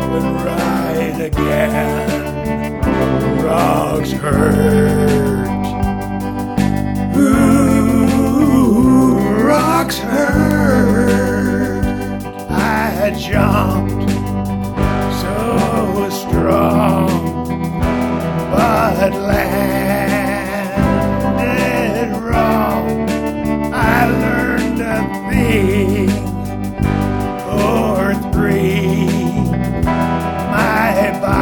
going right again. Rocks hurt. Ooh, rocks hurt. I jumped so strong, but landed wrong. I learned a thing or three. My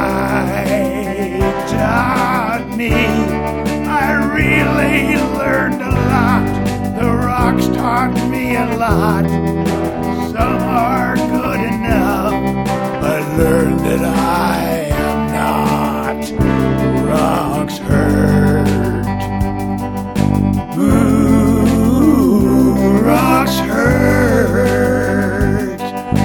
bike taught me. I really learned a lot. The rocks taught me a lot. Some are good enough. I learned that I am not. Rocks hurt. Ooh, rocks hurt.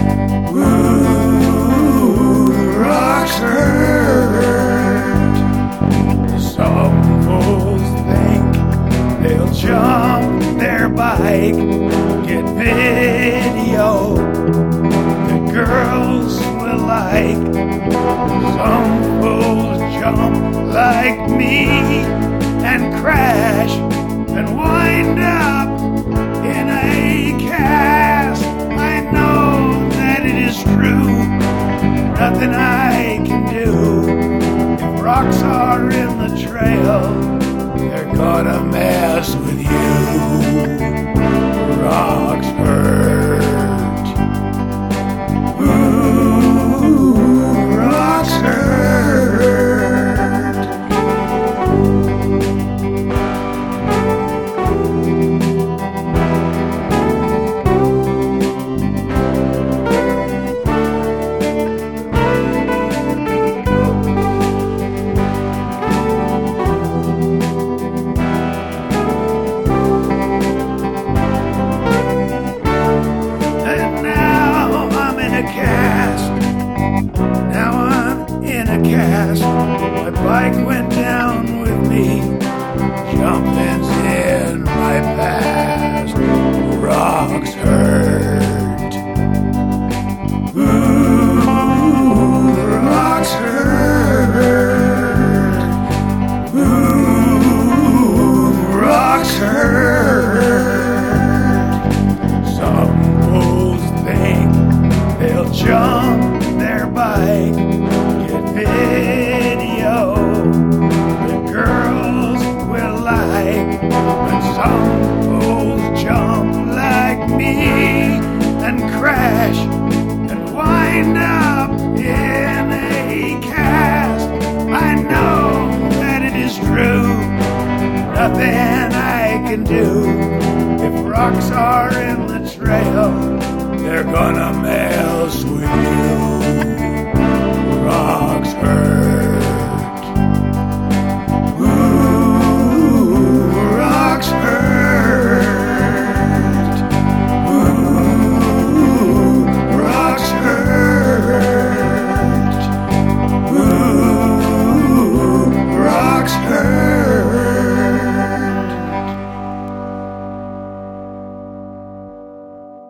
Ooh, rocks hurt. Some fools think they'll jump their bike, get video the girls will like. Some fools jump like me and crash and wind up in a cast. I know that it is true, nothing I can do. If rocks are in the trail, they're gonna mess with you. Rocks hurt. Ooh, rocks hurt. My bike went down with me. Jumping's in my past. Rocks hurt. Ooh, rocks hurt. Ooh, rocks hurt. Some fools think they'll jump their bike, get video the girls will like. But some fools jump like me and crash and wind up in a cast. I know that it is true, nothing I can do. If rocks are in the trail, they're gonna mess with you.